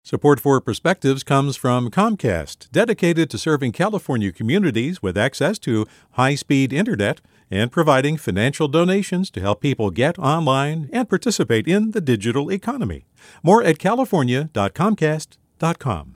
Support for Perspectives comes from Comcast, dedicated to serving California communities with access to high-speed internet and providing financial donations to help people get online and participate in the digital economy. More at california.comcast.com.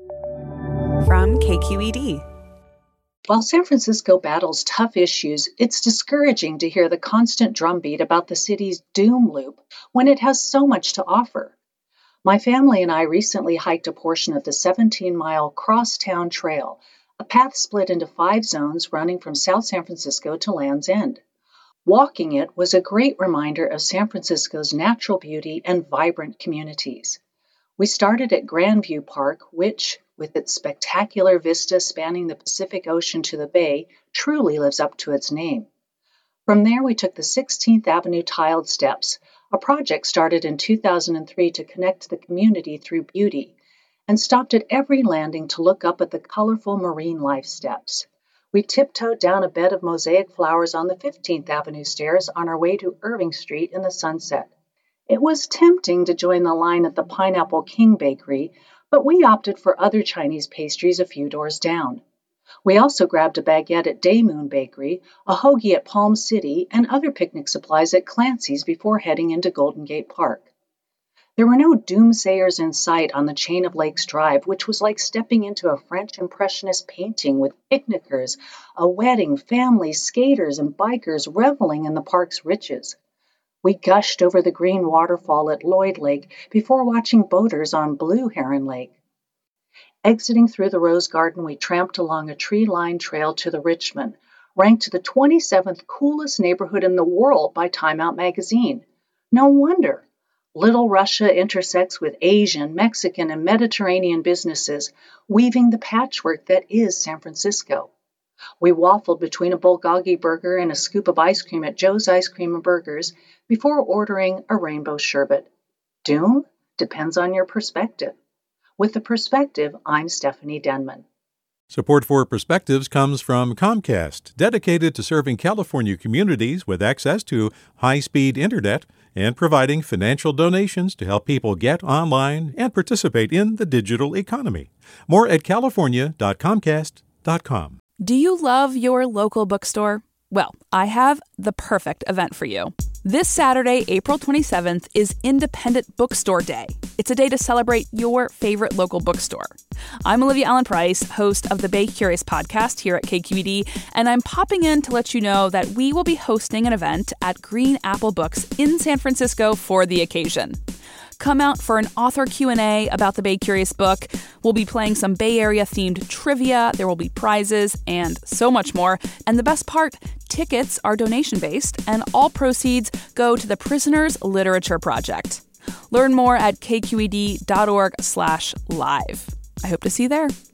From KQED. While San Francisco battles tough issues, it's discouraging to hear the constant drumbeat about the city's doom loop when it has so much to offer. My family and I recently hiked a portion of the 17-mile Crosstown Trail, a path split into 5 zones running from South San Francisco to Land's End. Walking it was a great reminder of San Francisco's natural beauty and vibrant communities. We started at Grandview Park, which, with its spectacular vista spanning the Pacific Ocean to the bay, truly lives up to its name. From there, we took the 16th Avenue tiled steps, a project started in 2003 to connect the community through beauty, and stopped at every landing to look up at the colorful marine life steps. We tiptoed down a bed of mosaic flowers on the 15th Avenue stairs on our way to Irving Street in the sunset. It was tempting to join the line at the Pineapple King Bakery, but we opted for other Chinese pastries a few doors down. We also grabbed a baguette at Day Moon Bakery, a hoagie at Palm City, and other picnic supplies at Clancy's before heading into Golden Gate Park. There were no doomsayers in sight on the Chain of Lakes Drive, which was like stepping into a French Impressionist painting with picnickers, a wedding, families, skaters, and bikers reveling in the park's riches. We gushed over the green waterfall at Lloyd Lake before watching boaters on Blue Heron Lake. Exiting through the Rose Garden, we tramped along a tree-lined trail to the Richmond, ranked the 27th coolest neighborhood in the world by Time Out magazine. No wonder. Little Russia intersects with Asian, Mexican, and Mediterranean businesses, weaving the patchwork that is San Francisco. We waffled between a bulgogi burger and a scoop of ice cream at Joe's Ice Cream and Burgers before ordering a rainbow sherbet. Doom? Depends on your perspective. With The Perspective, I'm Stephanie Denman. Support for Perspectives comes from Comcast, dedicated to serving California communities with access to high-speed internet and providing financial donations to help people get online and participate in the digital economy. More at california.comcast.com. Do you love your local bookstore? Well, I have the perfect event for you. This Saturday, April 27th, is Independent Bookstore Day. It's a day to celebrate your favorite local bookstore. I'm Olivia Allen Price, host of the Bay Curious podcast here at KQED, and I'm popping in to let you know that we will be hosting an event at Green Apple Books in San Francisco for the occasion. Come out for an author Q&A about the Bay Curious book. We'll be playing some Bay Area-themed trivia, there will be prizes, and so much more. And the best part, tickets are donation-based, and all proceeds go to the Prisoners Literature Project. Learn more at kqed.org/live. I hope to see you there.